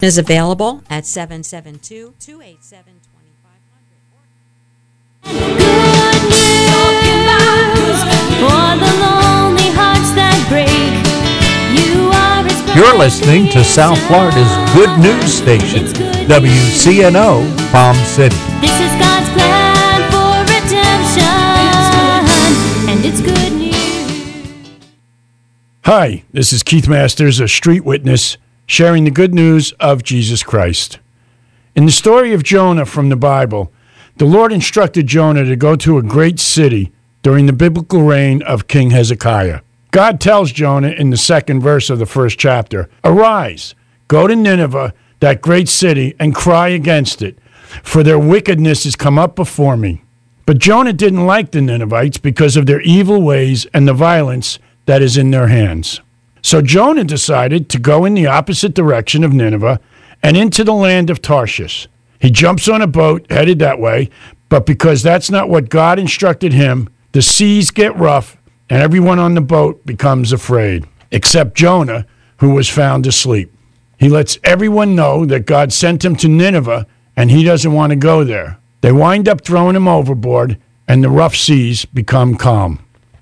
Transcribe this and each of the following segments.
Is available at 772-287-2500. Good news for the lonely hearts that break. You are His You're listening to South Florida's Good News Station, WCNO, Palm City. This is God's plan for redemption, and it's good news. Hi, this is Keith Masters, a street witness, sharing the good news of Jesus Christ. In the story of Jonah from the Bible, the Lord instructed Jonah to go to a great city during the biblical reign of King Hezekiah. God tells Jonah in the second verse of the first chapter, "Arise, go to Nineveh, that great city, and cry against it, for their wickedness has come up before me." But Jonah didn't like the Ninevites because of their evil ways and the violence that is in their hands. So Jonah decided to go in the opposite direction of Nineveh and into the land of Tarshish. He jumps on a boat headed that way, but because that's not what God instructed him, the seas get rough and everyone on the boat becomes afraid, except Jonah, who was found asleep. He lets everyone know that God sent him to Nineveh and he doesn't want to go there. They wind up throwing him overboard and the rough seas become calm.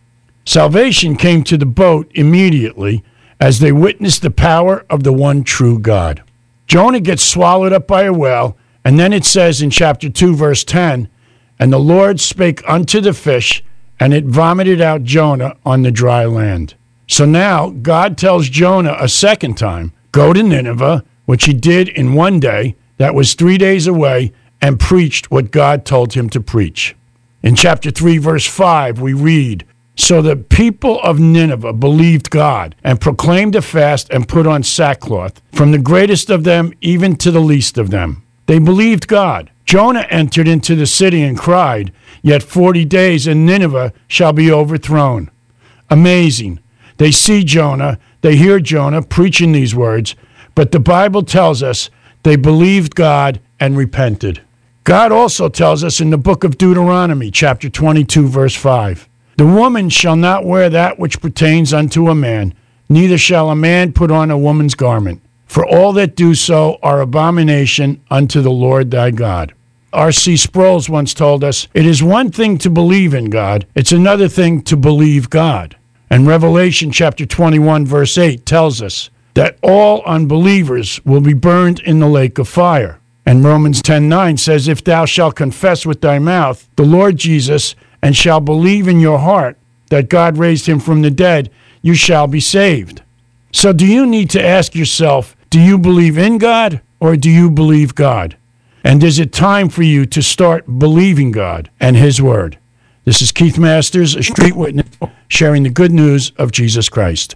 Salvation came to the boat immediately as they witnessed the power of the one true God. Jonah gets swallowed up by a whale, and then it says in chapter 2, verse 10, "And the Lord spake unto the fish, and it vomited out Jonah on the dry land." So now God tells Jonah a second time, go to Nineveh, which he did in one day, that was 3 days away, and preached what God told him to preach. In chapter 3, verse 5, we read, "So the people of Nineveh believed God and proclaimed a fast and put on sackcloth, from the greatest of them even to the least of them." They believed God. Jonah entered into the city and cried, "Yet 40 days and Nineveh shall be overthrown." Amazing. They see Jonah, they hear Jonah preaching these words, but the Bible tells us they believed God and repented. God also tells us in the book of Deuteronomy, chapter 22, verse 5, "The woman shall not wear that which pertains unto a man, neither shall a man put on a woman's garment. For all that do so are abomination unto the Lord thy God." R.C. Sproul once told us, "It is one thing to believe in God, it's another thing to believe God." And Revelation chapter 21, verse 8 tells us that all unbelievers will be burned in the lake of fire. And Romans 10:9 says, "If thou shalt confess with thy mouth the Lord Jesus, and shall believe in your heart that God raised him from the dead, you shall be saved." So do you need to ask yourself, do you believe in God or do you believe God? And is it time for you to start believing God and his word? This is Keith Masters, a street witness, sharing the good news of Jesus Christ.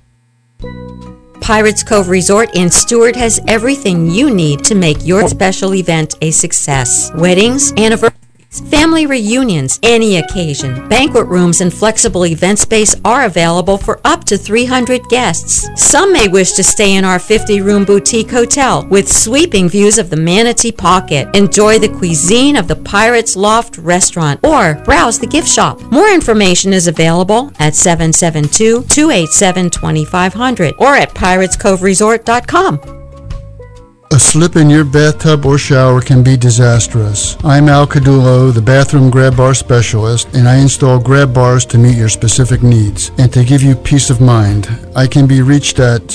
Pirates Cove Resort in Stewart has everything you need to make your special event a success. Weddings, anniversaries, family reunions, any occasion. Banquet rooms and flexible event space are available for up to 300 guests. Some may wish to stay in our 50-room boutique hotel with sweeping views of the Manatee Pocket. Enjoy the cuisine of the Pirates Loft restaurant or browse the gift shop. More information is available at 772-287-2500 or at piratescoveresort.com. A slip in your bathtub or shower can be disastrous. I'm Al Cadulo, the bathroom grab bar specialist, and I install grab bars to meet your specific needs and to give you peace of mind. I can be reached at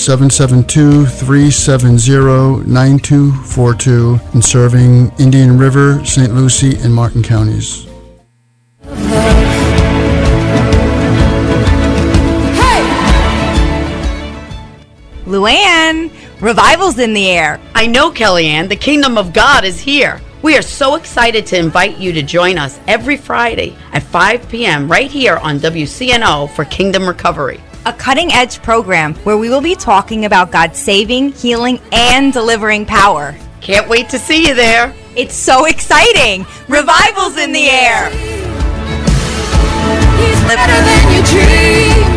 772-370-9242 and serving Indian River, St. Lucie, and Martin counties. Luann, revival's in the air. I know, Kellyanne. The kingdom of God is here. We are so excited to invite you to join us every Friday at 5 p.m. right here on WCNO for Kingdom Recovery. A cutting-edge program where we will be talking about God's saving, healing, and delivering power. Can't wait to see you there. It's so exciting. Revival's in the air. He's better than your dreams.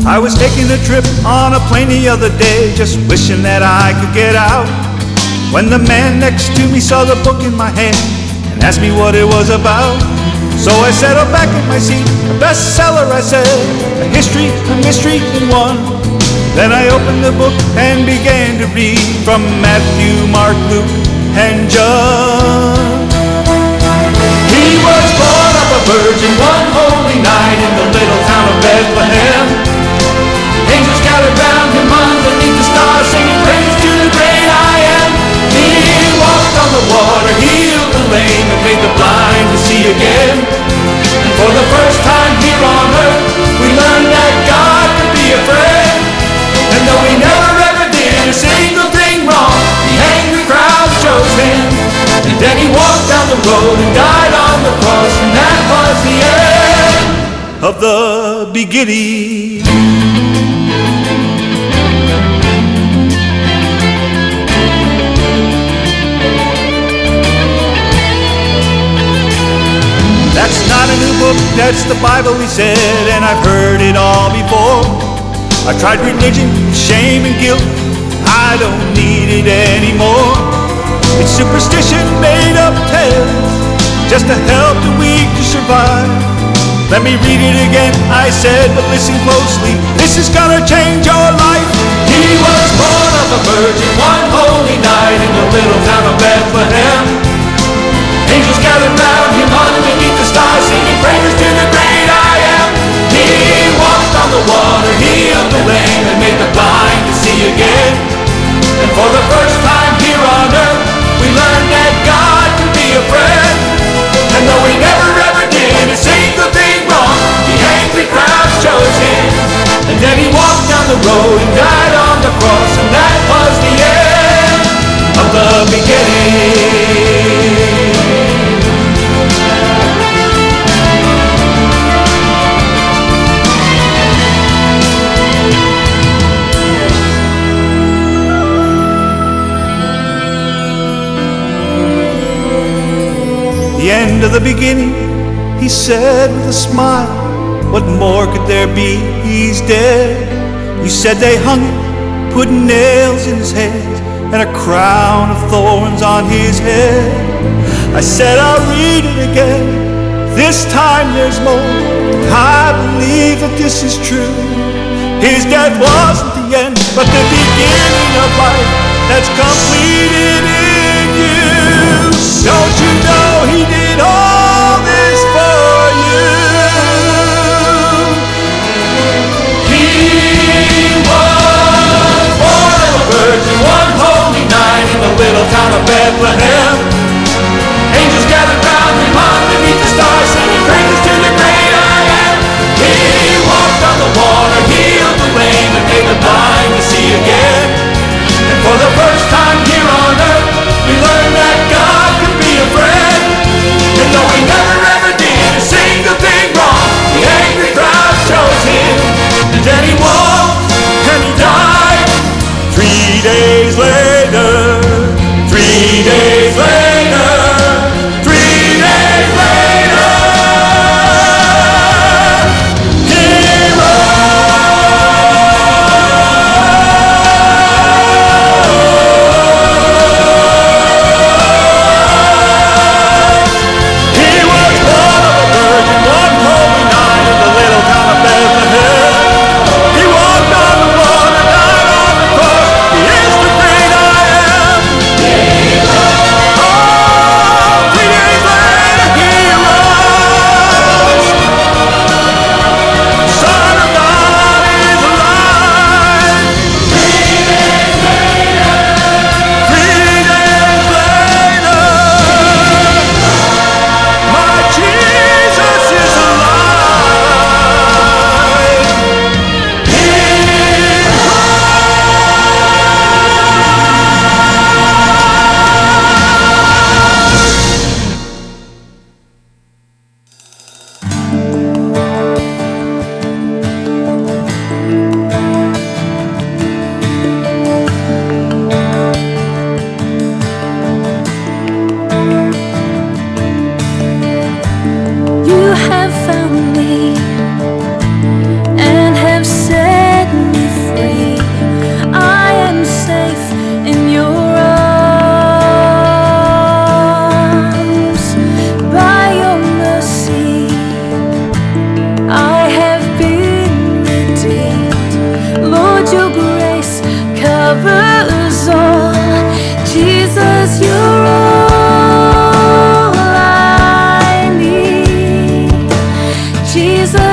I was taking a trip on a plane the other day, just wishing that I could get out, when the man next to me saw the book in my hand and asked me what it was about. So I settled back in my seat, a bestseller, I said, a history, a mystery in one. Then I opened the book and began to read from Matthew, Mark, Luke, and John. He was born of a virgin one holy night in the little town of Bethlehem. Angels gathered round him underneath the stars, singing praise to the great I am. He walked on the water, healed the lame, and made the blind to see again. And for the first time here on earth, we learned that God could be a friend. And though he never ever did a single thing wrong, the angry crowd chose him. And then he walked down the road and died on the cross, and that was the end of the beginning. That's not a new book, that's the Bible, he said, and I've heard it all before. I've tried religion, shame and guilt, I don't need it anymore. It's superstition, made up tales, just to help the weak to survive. Let me read it again, I said, but listen closely, this is gonna change your life. He was born of a virgin one holy night in the little town of Bethlehem. Angels gathered round him underneath the stars, singing praises to the great I am. He walked on the water, healed the lame, and made the blind to see again. And for the first time here on earth, we learned that God can be a friend. And though he never ever did a single thing wrong, the angry crowd chose him. And then he walked down the road and died on the cross, and that was the end of the beginning. The end of the beginning, he said with a smile. What more could there be? He's dead. You said they hung him, put nails in his hands, and a crown of thorns on his head. I said I'll read it again, this time there's more. I believe that this is true. His death wasn't the end, but the beginning of life that's completed in you. Don't you know he did all this for you? He was born of a virgin one holy night in the little town of Bethlehem. Angels gathered round him underneath the stars, singing praises to the great I am. He walked on the water, healed the lame, and made the blind to see again. And for the first time here on earth, we learned that God could be a friend.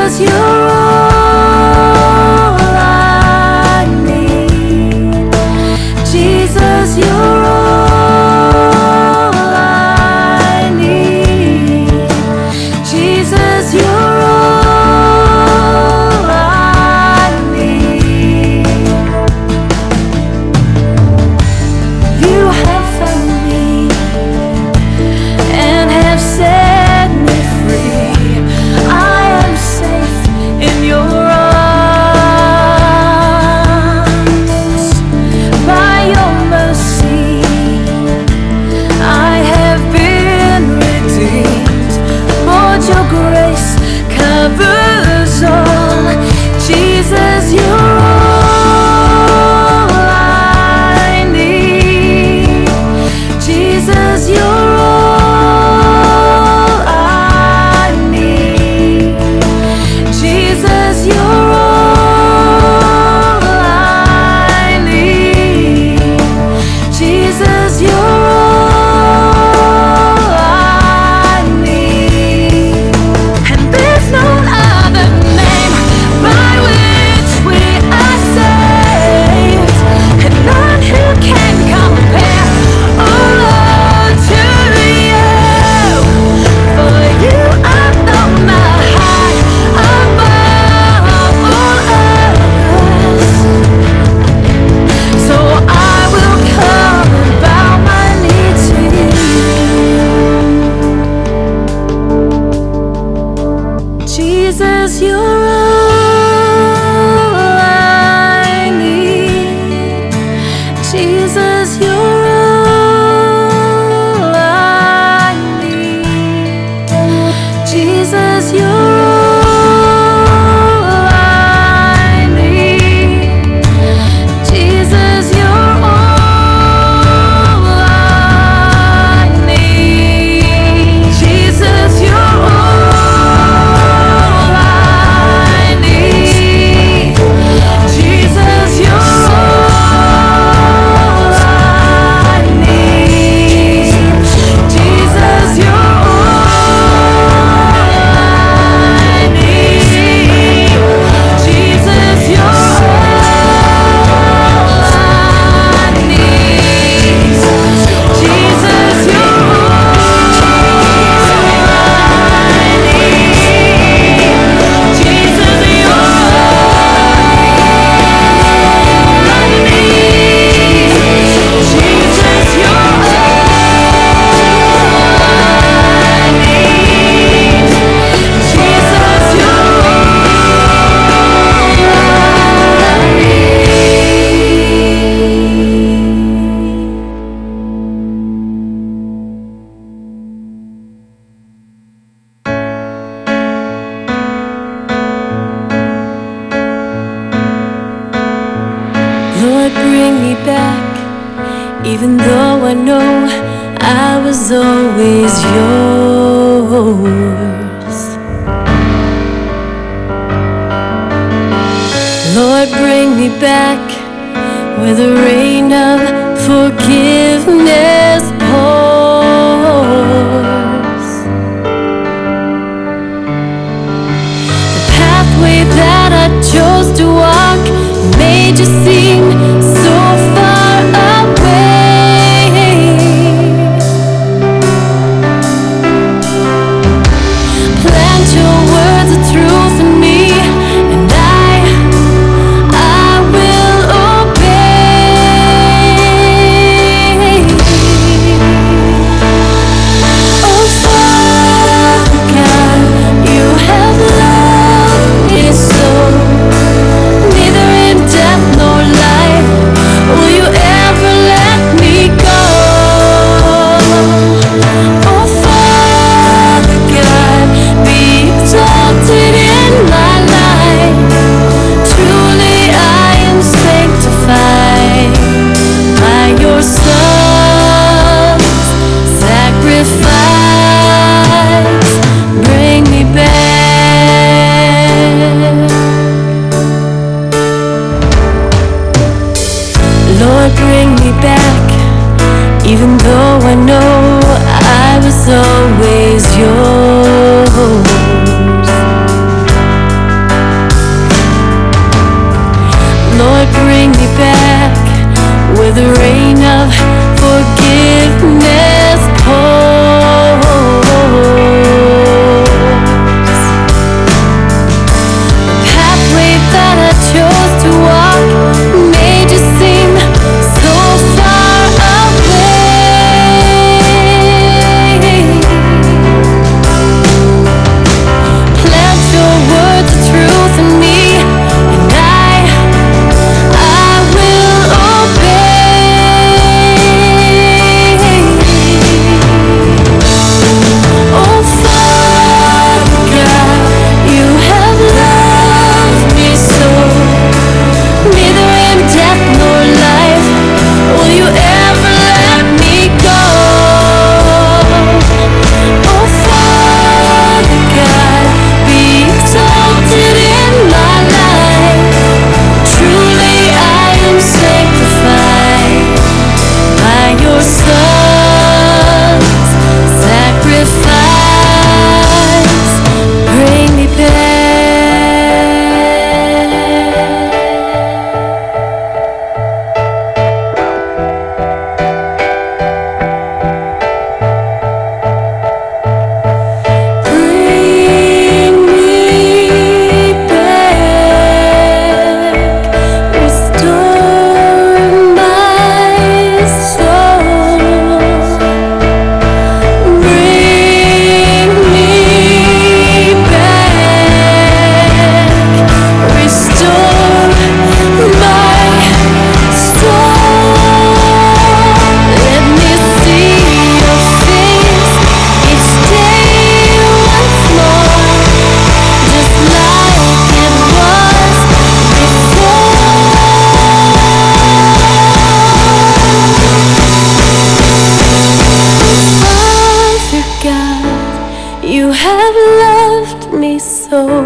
Jesus, you're all I need. Jesus, you're all I need. Jesus, you're all I need. You have found me and have set me free. I am safe in your arms. By your mercy, I have been redeemed. Lord, your grace covers all. Jesus, you're all I need. Jesus, you're all I need. Jesus, you're all I need. Jesus, you're all I need. And there's no other name by which we are saved, and none who can compare. Oh Lord, to you, for you alone are high above all others. So I will come and bow my knee to you. Jesus, you're all I need. Jesus, you're all I need. Jesus, you're all I need. Jesus, you're all I need. Jesus, you're all I need. Jesus, you're all I need. Jesus, you're Lord, bring me back, even though I know I was always yours. Lord, bring me back where the rain of forgiveness pours. The pathway that I chose to walk made you seem so far away. Plant your words of truth in me, and I will obey. Oh, Father God, you have loved me so. Neither in death nor life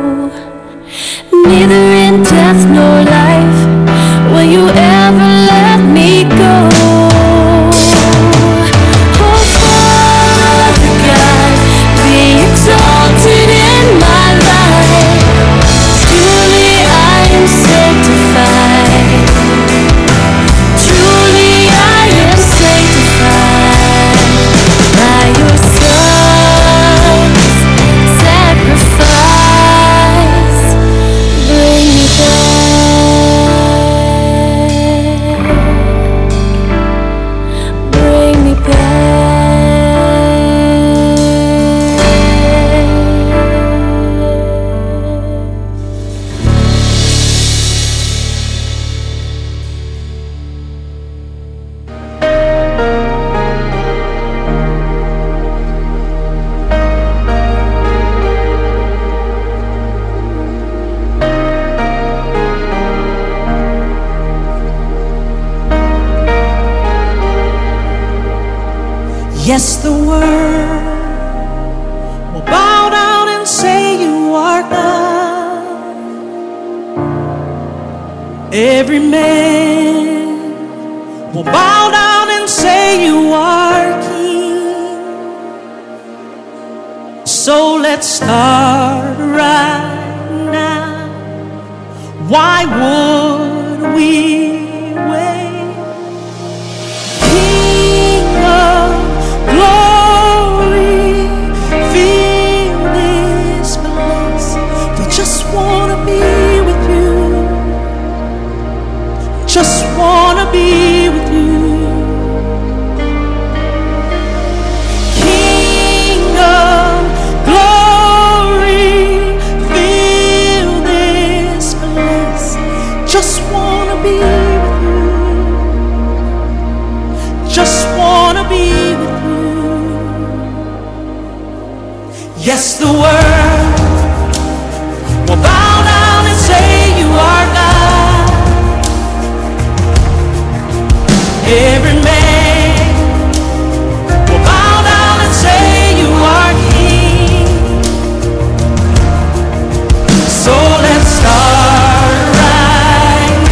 Neither in death nor life will you ever let me go. Oh, Father God, be exalted in my life. Truly I am sanctified. Truly I am sanctified by your Son's sacrifice. Bring me back. Bring me back. Yes, the world will bow down and say you are God. Every man will bow down and say you are King. So let's start right now. Why would we wait? King of glory, fill this place. We just want to be with you. Just want to be with you. King of glory, fill this place. Just want to be with you. Just want to be with you. Yes, the world will bow down and say you are God. Every man will bow down and say you are King. So let's start right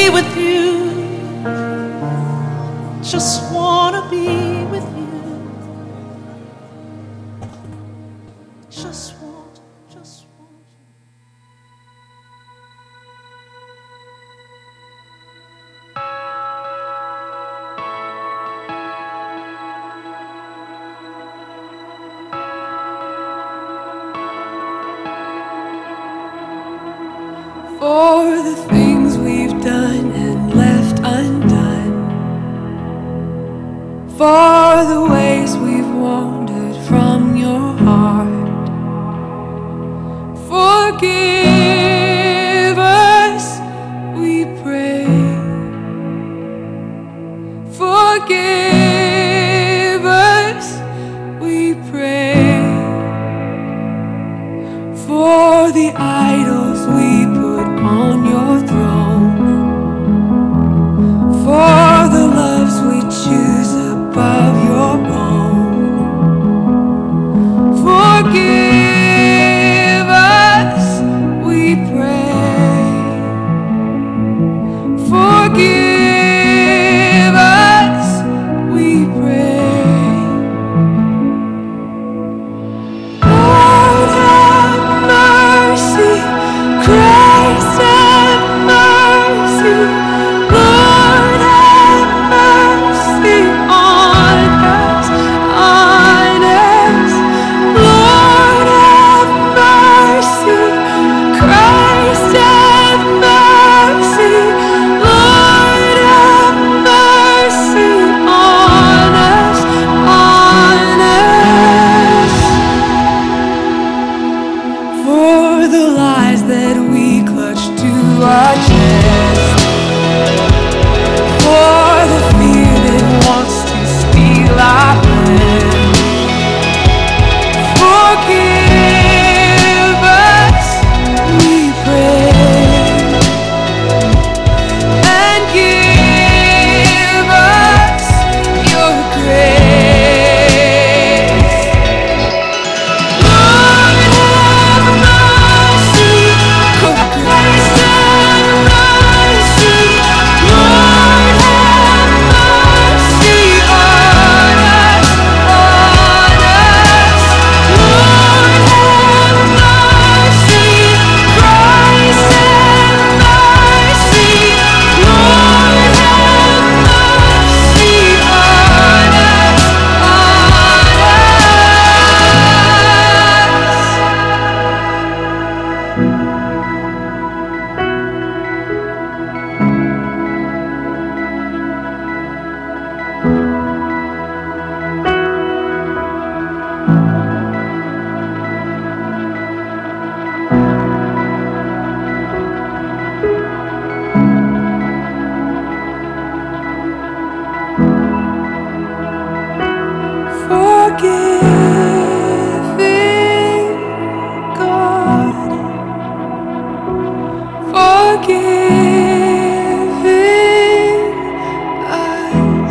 be with you. Just wanna be with you. Just want. For the things we've done and left undone, for the ways we've wandered from your heart, forgive us, we pray. Forgive us, we pray. For the idols we put on your throne, for the loves we choose above your own. Forgive us, we pray. Forgive us, we pray. Lord, have mercy. Christ, have mercy. Lord, have mercy on us, on us. Lord, have mercy. Christ, have mercy. Lord, have mercy on us, on us. For the lies that we clutch to our chest, for the fear that wants to steal our breath. Forgive us, we pray, and give us your grace. Lord, have mercy. Christ, have mercy. Lord, have mercy on us, on us. Lord, have mercy. Christ, have mercy. Lord, have mercy on us, forgiving God, forgiving us,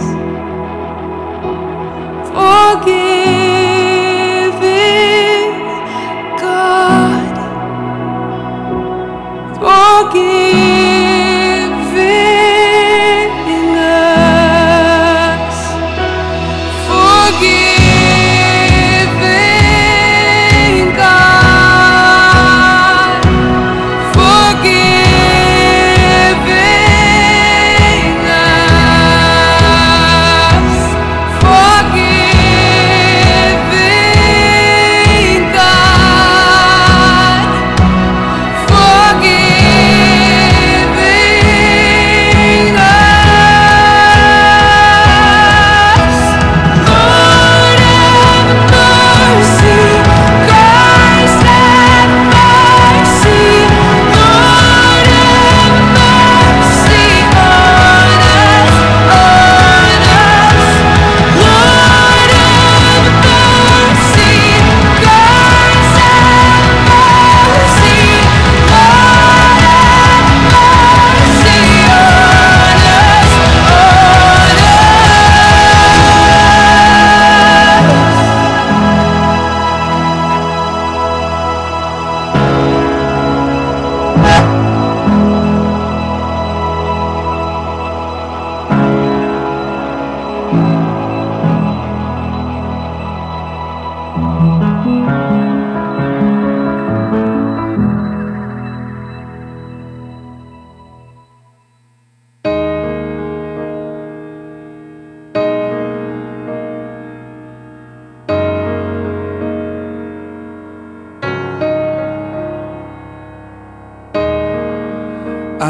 forgiving God, forgiving us, forgiving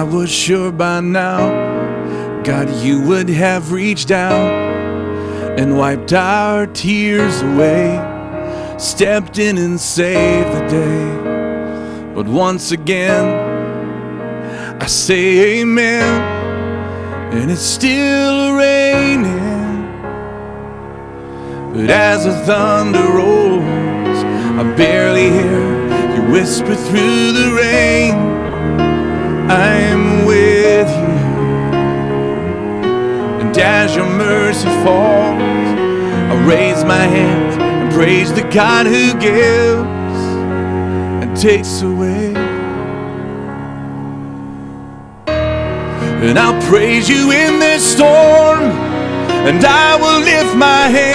was sure by now, God, you would have reached out and wiped our tears away, stepped in and saved the day. But once again, I say amen, and it's still raining. But as the thunder rolls, I barely hear you whisper through the rain, I'm with you. And as your mercy falls, I raise my hands and praise the God who gives and takes away. And I'll praise you in this storm, and I will lift my hands